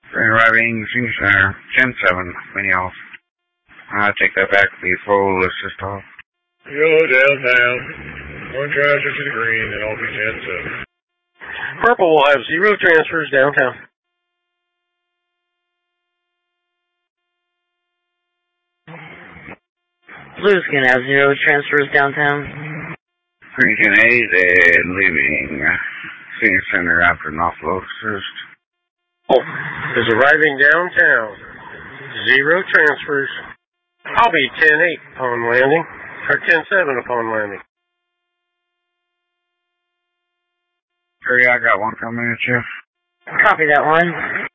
Arriving, 10-7, mini off. I take that back, the full assist off. Yellow downtown. One transfer to the green, and I'll be 10-7. Purple will have 0 transfers downtown. Blue's gonna have 0 transfers downtown. Green 10-8 and leaving Senior Center after an offload assist. Is arriving downtown. 0 transfers. I'll be 10-8 upon landing, or 10-7 upon landing. Curry, I got one coming at you. Copy that one.